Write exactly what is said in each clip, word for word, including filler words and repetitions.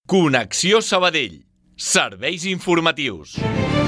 Connexió Sabadell. Serveis informatius.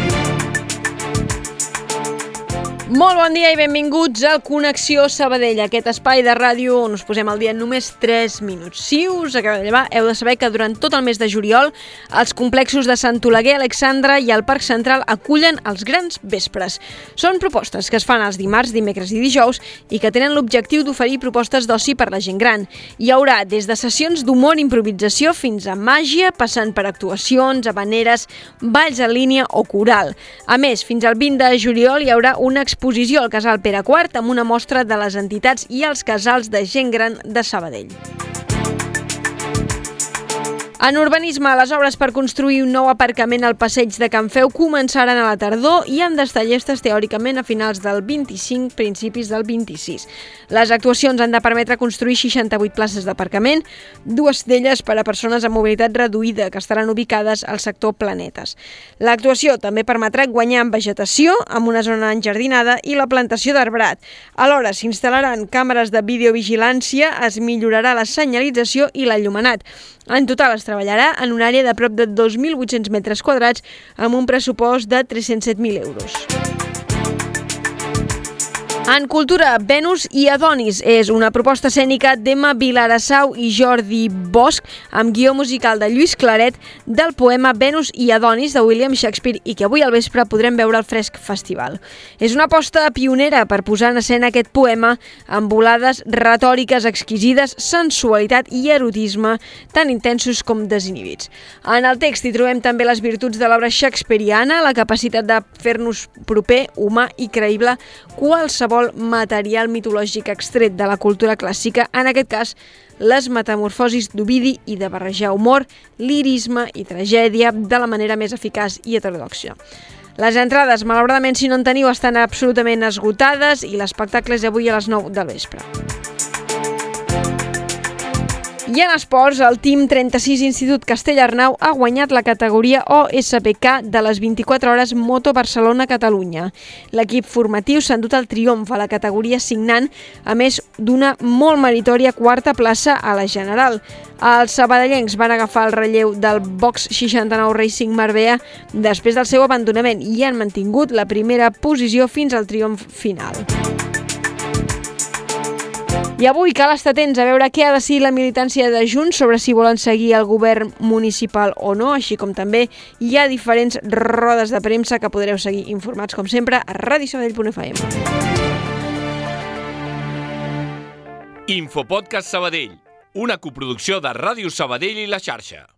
Molt bon dia i benvinguts al Connexió Sabadell, aquest espai de ràdio on us posem al dia en només tres minuts. Si us acabeu de llevar, heu de saber que durant tot el mes de juliol els complexos de Sant Oleguer, Alexandra i el Parc Central acullen els grans vespres. Són propostes que es fan els dimarts, dimecres i dijous i que tenen l'objectiu d'oferir propostes d'oci per la gent gran. Hi haurà des de sessions d'humor i improvisació fins a màgia, passant per actuacions, habaneres, balls en línia o coral. A més, fins al vint de juliol hi haurà una exposició exposició al Casal Pere quart amb una mostra de les entitats i els casals de gent gran de Sabadell. En urbanisme, les obres per construir un nou aparcament al passeig de Can Feu començaran a la tardor i han d'estar llestes teòricament a finals del vint-i-cinc, principis del vint-i-sis. Les actuacions han de permetre construir seixanta-vuit places d'aparcament, dues d'elles per a persones amb mobilitat reduïda que estaran ubicades al sector Planetes. L'actuació també permetrà guanyar en vegetació, amb una zona enjardinada i la plantació d'arbrat. Alhora s'instal·laran càmeres de videovigilància, es millorarà la senyalització i l'enllumenat. En total es treballarà en una àrea de prop de dos mil vuit-cents metres quadrats amb un pressupost de tres-cents set mil euros. En cultura, Venus i Adonis és una proposta escènica d'Emma Vilarassau i Jordi Bosch amb guió musical de Lluís Claret del poema Venus i Adonis de William Shakespeare i que avui al vespre podrem veure al Fresc Festival. És una aposta pionera per posar en escena aquest poema amb volades retòriques exquisides, sensualitat i erotisme tan intensos com desinhibits. En el text hi trobem també les virtuts de l'obra shakespeariana, la capacitat de fer-nos proper, humà i creïble qualsevol material mitològic extret de la cultura clàssica, en aquest cas les metamorfosis d'Ovidi i de barrejar humor, lirisme i tragèdia de la manera més eficaç i heterodoxa. Les entrades, malauradament, si no en teniu, estan absolutament esgotades i l'espectacle és avui a les nou del vespre. I en esports, el Team trenta-sis Institut Castellarnau ha guanyat la categoria O S P K de les vint-i-quatre hores Moto Barcelona-Catalunya. L'equip formatiu s'ha endut el triomf a la categoria signant, a més d'una molt meritòria quarta plaça a la general. Els sabadellencs van agafar el relleu del Box seixanta-nou Racing Marbella després del seu abandonament i han mantingut la primera posició fins al triomf final. I avui cal estar atents a veure què ha decidit la militància de Junts sobre si volen seguir el govern municipal o no, així com també hi ha diferents rodes de premsa que podreu seguir informats, com sempre, a radio sabadell punt f m. Infopodcast Sabadell, una coproducció de Ràdio Sabadell i La Xarxa.